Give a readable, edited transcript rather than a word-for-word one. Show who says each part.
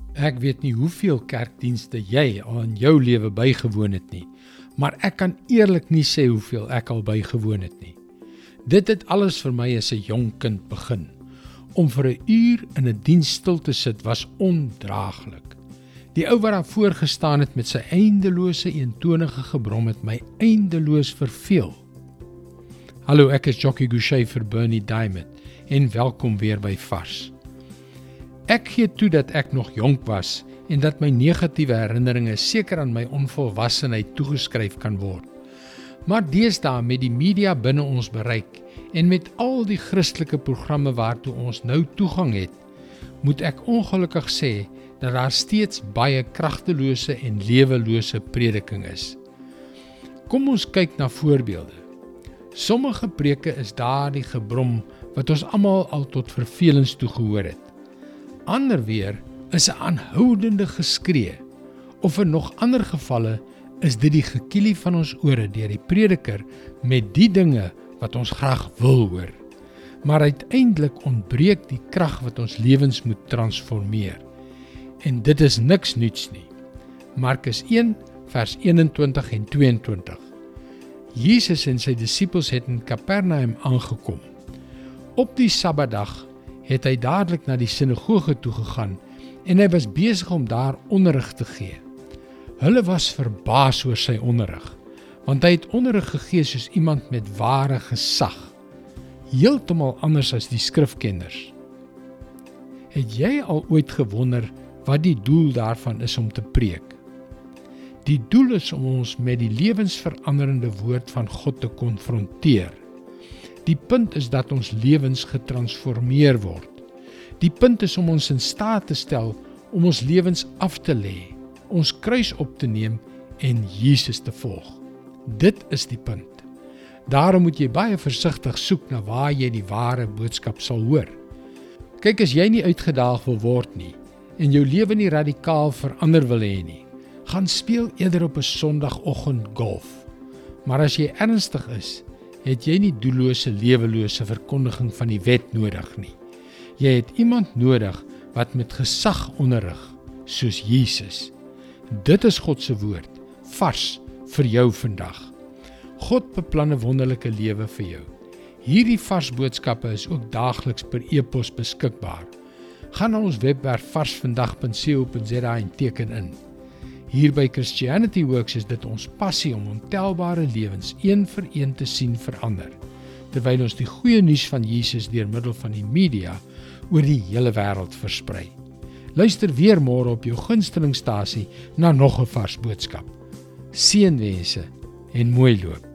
Speaker 1: Ek weet nie hoeveel kerkdienste jy al in jou lewe bygewoon het nie, maar ek kan eerlik nie sê hoeveel ek al bygewoon het nie. Dit het alles vir my as 'n jong kind begin. Om vir 'n uur in 'n diens stil te sit was ondraaglik. Die ou wat daar voor gestaan het met sy eindelose eentonige gebrom het my eindeloos verveel. Hallo, ek is Jockey Gouchee vir Bernie Diamond en welkom weer by Vars. Ek gee toe dat ek nog jonk was en dat my negatiewe herinneringe seker aan my onvolwassenheid toegeskryf kan word. Maar deesdae met die media binne ons bereik en met al die Christelike programme waartoe ons nou toegang het, moet ek ongelukkig sê dat daar steeds baie kragtelose en lewelose prediking is. Kom ons kyk na voorbeelde. Sommige preke is daardie gebrom wat ons almal al tot vervelings toe gehoor het. Ander weer is 'n aanhoudende geskree, of in nog ander gevalle is dit die gekielie van ons ore deur die prediker met die dinge wat ons graag wil hoor. Maar uiteindelik ontbreek die krag wat ons lewens moet transformeer. En dit is niks nuuts nie. Markus 1 vers 21 en 22. Jesus en sy disippels het in Kapernaum aangekom. Op die Sabbatdag het hy dadelik na die sinagoge toe gegaan en hy was besig om daar onderrig te gee. Hulle was verbaas oor sy onderrig, want hy het onderrig gegee soos iemand met ware gesag, heeltemal anders as die skrifkenners. Het jy al ooit gewonder wat die doel daarvan is om te preek? Die doel is om ons met die lewensveranderende woord van God te konfronteer. Die punt is dat ons lewens getransformeer word. Die punt is om ons in staat te stel om ons lewens af te lê, ons kruis op te neem en Jesus te volg. Dit is die punt. Daarom moet jy baie versigtig soek na waar jy die ware boodskap sal hoor. Kyk, as jy nie uitgedaag wil word nie en jou lewe nie radikaal verander wil hê nie, gaan speel eerder op 'n Sondagoggend golf. Maar as jy ernstig is, het jy nie doellose, lewelose verkondiging van die wet nodig nie. Jy het iemand nodig wat met gesag onderrig, soos Jesus. Dit is God se woord, vars vir jou vandag. God beplan 'n wonderlike lewe vir jou. Hierdie vars boodskappe is ook daagliks per e-pos beskikbaar. Gaan na ons webwerf varsvandag.co.za en teken in. Hier by Christianity Works is dit ons passie om ontelbare lewens een vir een te sien verander, terwyl ons die goeie nuus van Jesus deur middel van die media oor die hele wêreld versprei. Luister weer môre op jou gunstelingstasie na nog 'n vars boodskap. Seënwense en mooi loop.